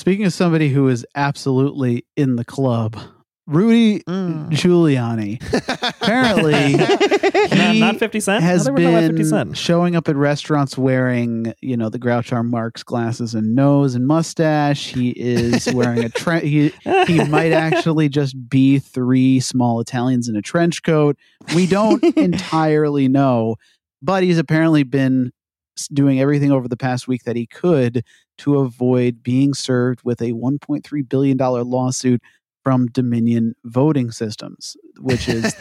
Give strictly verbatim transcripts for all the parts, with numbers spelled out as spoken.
speaking of somebody who is absolutely in the club, Rudy mm. Giuliani. Apparently, he not, not fifty Cent has been fifty Cent. showing up at restaurants wearing, you know, the Groucho Marx glasses and nose and mustache. He is wearing a trench. He he might actually just be three small Italians in a trench coat. We don't entirely know, but he's apparently been doing everything over the past week that he could to avoid being served with a one point three billion dollars lawsuit from Dominion Voting Systems, which is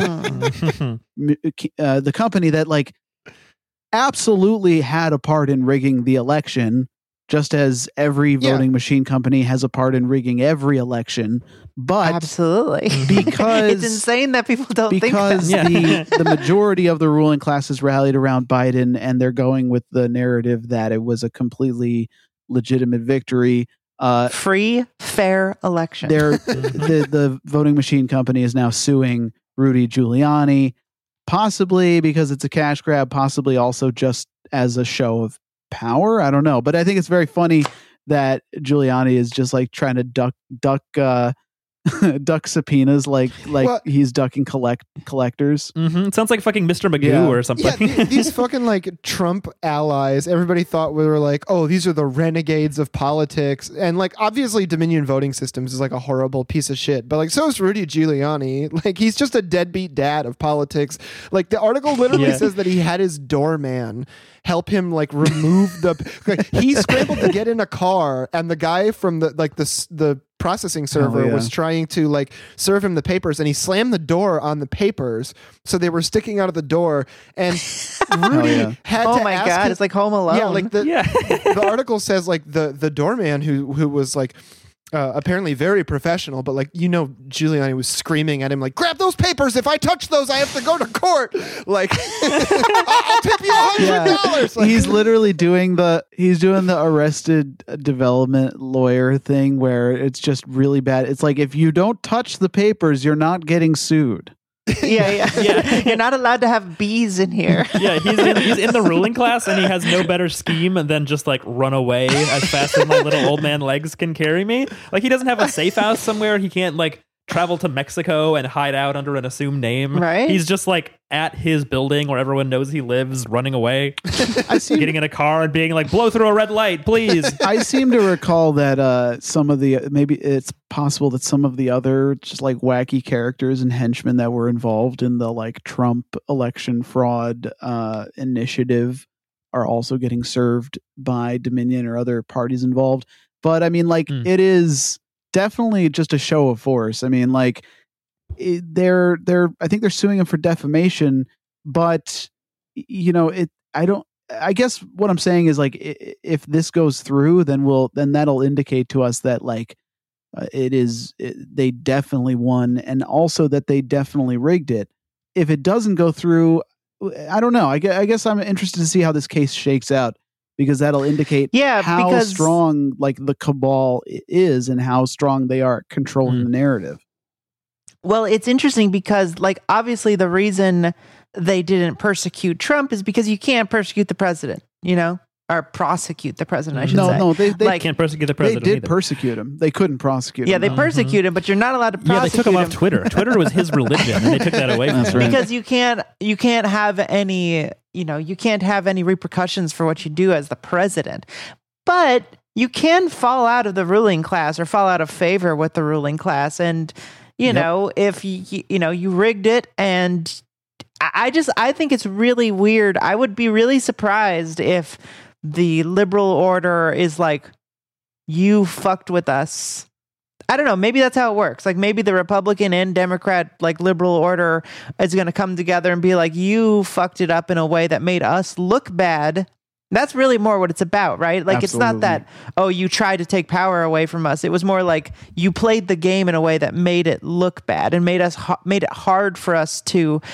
the uh, the company that like absolutely had a part in rigging the election, just as every voting yeah. machine company has a part in rigging every election. But absolutely, because it's insane that people don't think that. Because the, the majority of the ruling classes rallied around Biden, and they're going with the narrative that it was a completely legitimate victory. Uh, Free, fair election. They're, the the voting machine company is now suing Rudy Giuliani, possibly because it's a cash grab, possibly also just as a show of power. I don't know, but I think it's very funny that Giuliani is just like trying to duck duck uh, duck subpoenas, like like well, he's ducking collect collectors. Mm-hmm. It sounds like fucking Mister Magoo yeah. or something. Yeah, th- these fucking like Trump allies. Everybody thought we were like, oh, these are the renegades of politics, and like obviously Dominion Voting Systems is like a horrible piece of shit. But like so is Rudy Giuliani. Like he's just a deadbeat dad of politics. Like the article literally yeah. says that he had his doorman help him like remove the. Like, he scrambled to get in a car, and the guy from the like the the. processing server oh, yeah. was trying to like serve him the papers, and he slammed the door on the papers, so they were sticking out of the door, and Rudy oh, yeah. had oh to my ask god him, it's like Home Alone. yeah like the yeah. the article says like the the doorman who who was like Uh, apparently very professional, but like, you know, Giuliani was screaming at him like, grab those papers. If I touch those, I have to go to court. Like, I'll tip you a hundred dollars. Like, he's literally doing the, he's doing the Arrested Development lawyer thing where it's just really bad. It's like, if you don't touch the papers, you're not getting sued. yeah, yeah, yeah. You're not allowed to have bees in here. Yeah, he's in, he's in the ruling class, and he has no better scheme than just like run away as fast as my little old man legs can carry me. Like he doesn't have a safe house somewhere. He can't like travel to Mexico and hide out under an assumed name. Right. He's just like at his building where everyone knows he lives, running away, I seem, getting in a car and being like, blow through a red light, please. I seem to recall that uh, some of the, maybe it's possible that some of the other just like wacky characters and henchmen that were involved in the like Trump election fraud uh, initiative are also getting served by Dominion or other parties involved. But I mean, like mm. it is definitely just a show of force. I mean, like it, they're they're I think they're suing him for defamation, but you know, it I don't I guess what I'm saying is like if this goes through, then we'll then that'll indicate to us that like uh, it is it, they definitely won, and also that they definitely rigged it. If it doesn't go through, I don't know. I guess, I guess I'm interested to see how this case shakes out, because that'll indicate yeah, how because, strong like the cabal is and how strong they are at controlling mm. the narrative. Well, it's interesting because like obviously the reason they didn't persecute Trump is because you can't persecute the president, you know, or prosecute the president, I should no, say. No, no, they, they like, can't prosecute the president. They did either. persecute him. They couldn't prosecute yeah, him. Yeah, they persecute mm-hmm. him, but you're not allowed to prosecute him. Yeah, they took him off Twitter. Twitter was his religion, and they took that away from That's him. right. Because you can't, you can't have any, you know, you can't have any repercussions for what you do as the president. But you can fall out of the ruling class or fall out of favor with the ruling class. And, you yep. know, if you, you know, you rigged it, and I just, I think it's really weird. I would be really surprised if the liberal order is like, you fucked with us. I don't know. Maybe that's how it works. Like maybe the Republican and Democrat, like liberal order is going to come together and be like, you fucked it up in a way that made us look bad. That's really more what it's about, right? Like, Absolutely. It's not that, oh, you tried to take power away from us. It was more like you played the game in a way that made it look bad and made us made it hard for us to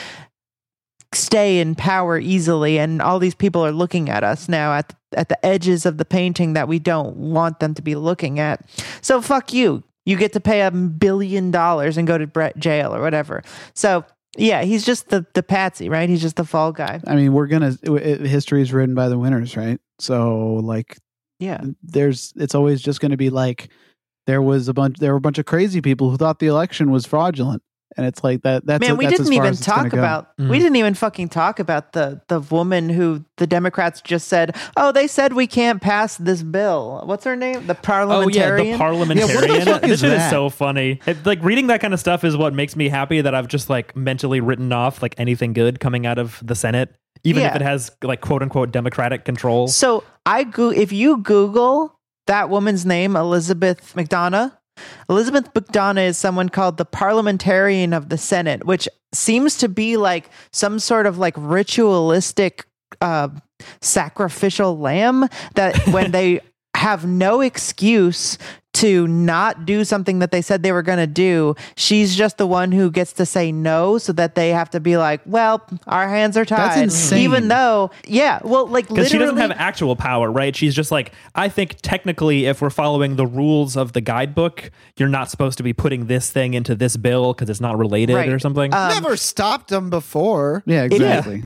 stay in power easily. And all these people are looking at us now at at the edges of the painting that we don't want them to be looking at. So fuck you. You get to pay a billion dollars and go to jail or whatever. So yeah, he's just the, the patsy, right? He's just the fall guy. I mean, we're going to, history is written by the winners, right? So like Yeah. there's it's always just going to be like there was a bunch there were a bunch of crazy people who thought the election was fraudulent, and it's like that that's Man, a, we that's didn't as far even as it's gonna talk go. about Mm. we didn't even fucking talk about the the woman who the Democrats just said, "Oh, they said we can't pass this bill." What's her name? The Oh yeah, parliamentarian. the parliamentarian. Yeah, what the fuck this is shit is that? so funny. It, like reading that kind of stuff is what makes me happy that I've just like mentally written off like anything good coming out of the Senate, even if Yeah. it has like quote unquote Democratic control. So I go if you Google that woman's name, Elizabeth McDonough. Elizabeth McDonough is someone called the parliamentarian of the Senate, which seems to be like some sort of like ritualistic uh, sacrificial lamb that when they have no excuse to not do something that they said they were going to do, she's just the one who gets to say no, so that they have to be like, well, our hands are tied. That's insane. Even though, yeah, well, like Because literally, she doesn't have actual power, right? She's just like, I think technically, if we're following the rules of the guidebook, you're not supposed to be putting this thing into this bill because it's not related Right. or something. Um, Never stopped them before. Yeah, exactly.